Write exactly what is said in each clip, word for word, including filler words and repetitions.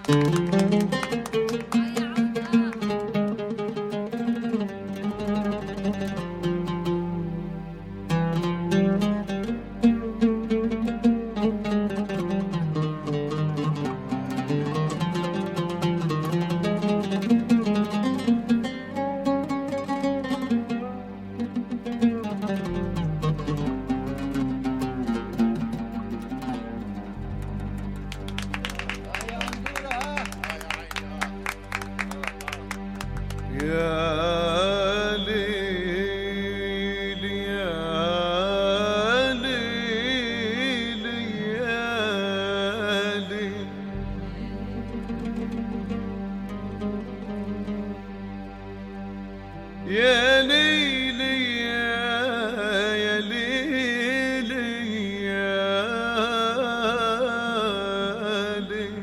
يا ليلي يا ليلي يا ليلي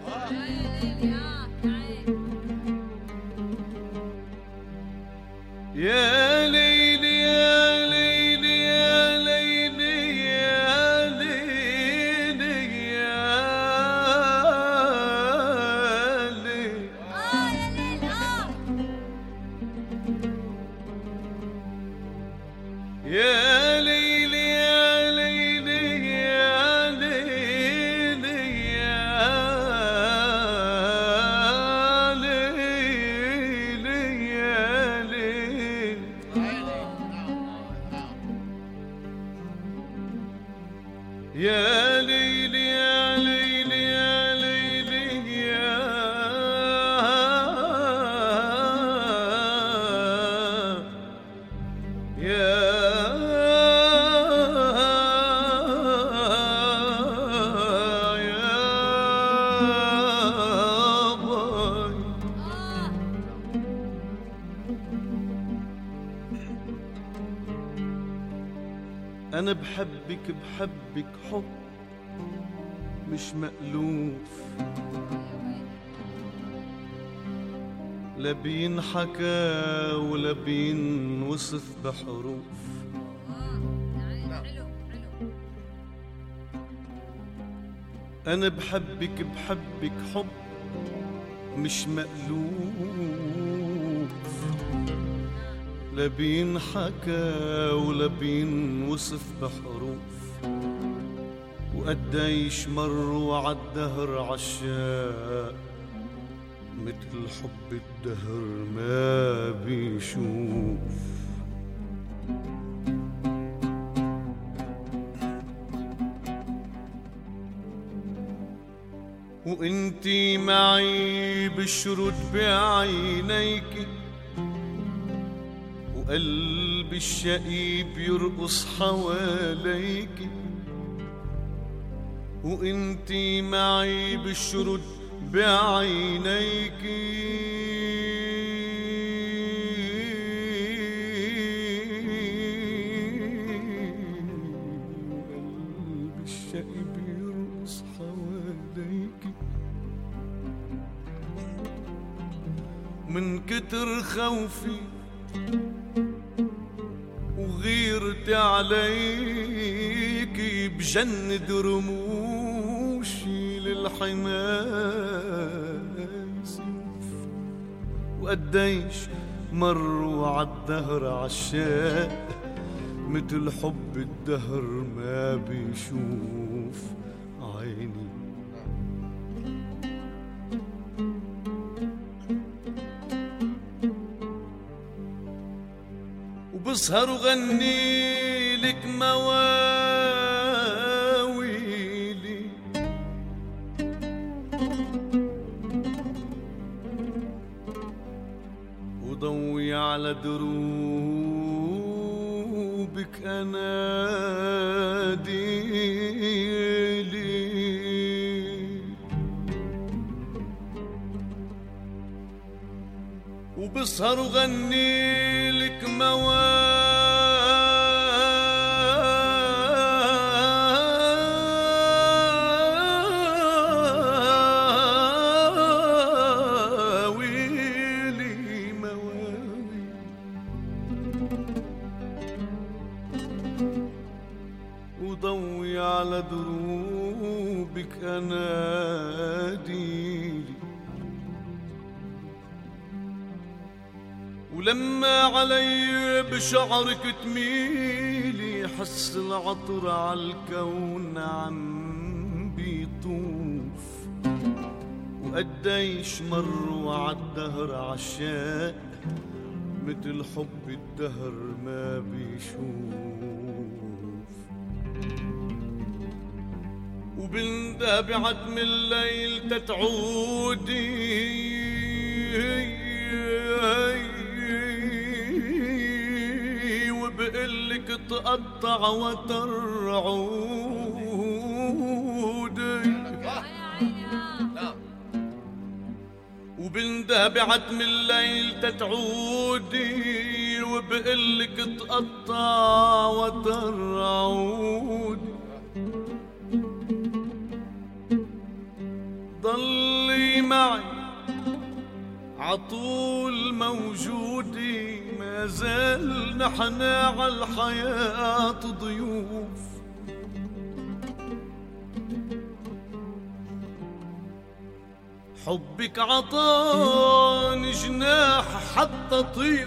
يا ليلي يا ليلي يا ليلي يا ليلي يا ليلي اه يا ليل اه يا ليلي يا ليلي يا ليلي يا ليلي يا ليلي يا ليلي يا ليلي يا ليلي يا يا أنا بحبك بحبك حب مش مألوف، لا بينحكى ولا بينوصف بحروف. أنا بحبك بحبك حب مش مألوف، لا بينحكى ولا بينوصف بحروف. وقديش مروا عالدهر عشاق متل حب الدهر ما بيشوف. وانتي معي بشرد بعينيكي، وقلبي الشقيب يرقص حواليكي. وانتي معي بالشرد بعينيكي، وقلبي الشقيب يرقص حواليكي. من كتر خوفي وغيرتي عليكي بجند رموشي للحماية سيوف. وقديش مروا عالدهر عشاق متل حب الدهر ما بيشوف عيني. وبسهر وغني لك مواويلي، وضوي على دروبك أناديلي. وبسهر وغني لك مواويلي مواويلي. وضوي على دروبك أناديلي. ولما علي بشعرك تميلي حس العطر عالكون عم بيطوف، وقديش مروا عالدهر عشاق متل حب الدهر ما بيشوف. وبنده بعتم الليل تتعودي وبقلك تقطع وترعودي، وبنده بعتم الليل تتعودي وبقلك تقطع وترعودي. ضلي معي عطول موجودي، ما زال نحنا عالحياة ضيوف. حبك عطاني جناح حتى طير،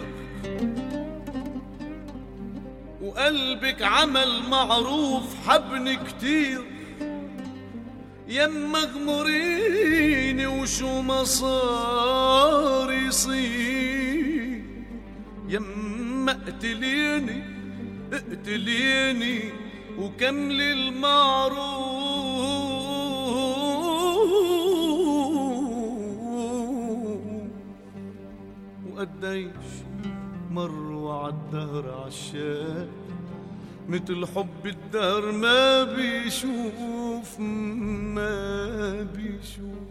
وقلبك عمل معروف حبني كتير. يما اغمريني وشو ما صار يصير، يما اقتليني اقتليني وكملي المعروف. وقديش مروا عالدهر عشاق متل حب الدهر ما بيشوف ما بيشوف.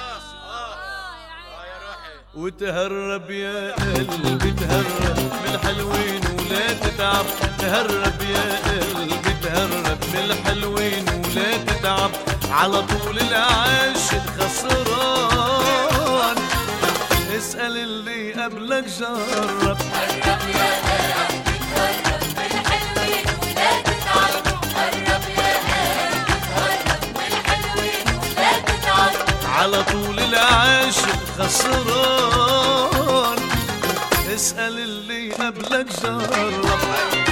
وتهرب يا قلبي تهرب من الحلوين ولا تتعب، تهرب يا قلبي تهرب من الحلوين ولا تتعب. على طول العاشق خسران، اسأل اللي قبلك جرب. قرب يا قلبي تهرب من الحلوين ولا تتعب، قرب يا قلبي تهرب من الحلوين ولا تتعب. على طول العاشق خسران، اسأل اللي قبلك جرب.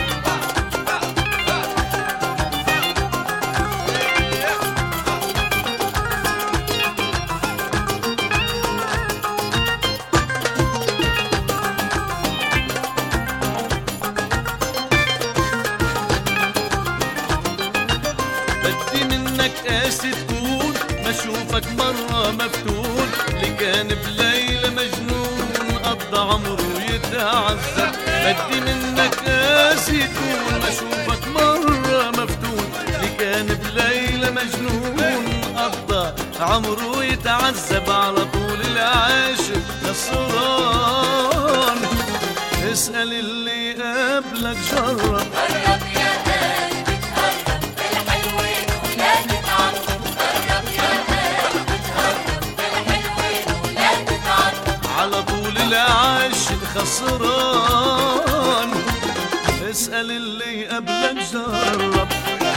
بدي منك قاسي تكون، ما اشوفك مرة مفتون. اللي كان بليلة مجنون قضى عمره يتعذب. بدي منك قاسي تكون، ما اشوفك مرة مفتون. اللي كان بليلة مجنون قضى عمره يتعذب. على طول العاشق خسران، اسأل اللي قبلك جرب. قرب يا قلبي تهرب من الحلوين ولا تتعب، قرب يا قلبي تهرب من الحلوين ولا تتعب. على طول العاشق خسران، اسأل اللي قبلك جرب.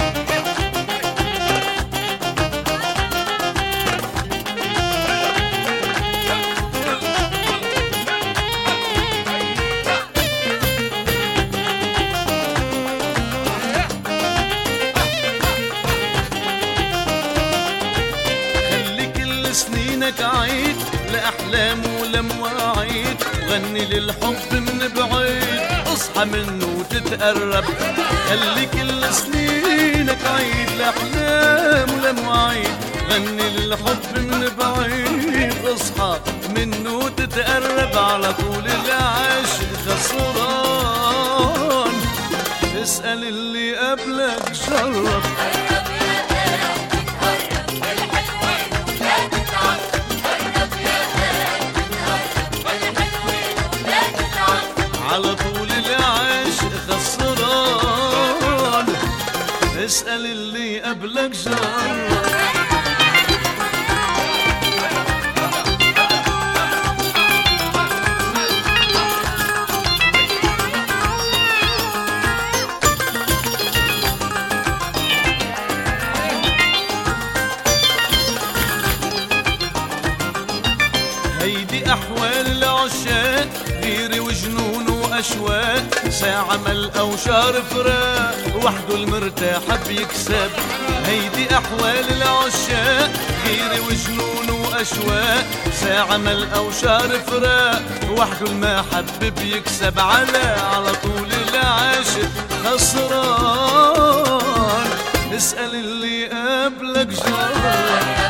سنينك عيد لأحلام ولمواعيد، غني للحب من بعيد اصحى منه وتتقرب. خلي كل سنينك عيد لأحلام ولمواعيد، غني للحب من بعيد اصحى منه وتتقرب. على طول العاشق خسران، اسأل اللي قبلك جرب. على طول العاشق خسران، اسأل اللي قبلك جرب. هيدي أحوال العشاق غيري وجنون واشواق، ساعة مل او شهر فراق، وحده المرتاح بيكسب. هيدي احوال العشاق، غيرة وجنون واشواق، ساعة مل او شهر فراق، وحده المحب بيكسب. على على طول العاشق خسران، اسأل اللي قبلك جرب.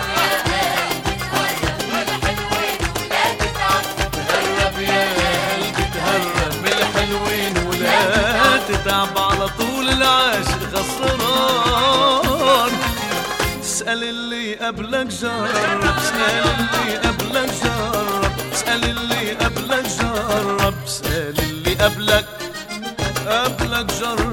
تتعب على طول العاشق خسران، اسأل اللي قبلك جرب، اسأل اللي قبلك جرب، اسأل اللي قبلك جرب، اسأل اللي قبلك قبلك جرب.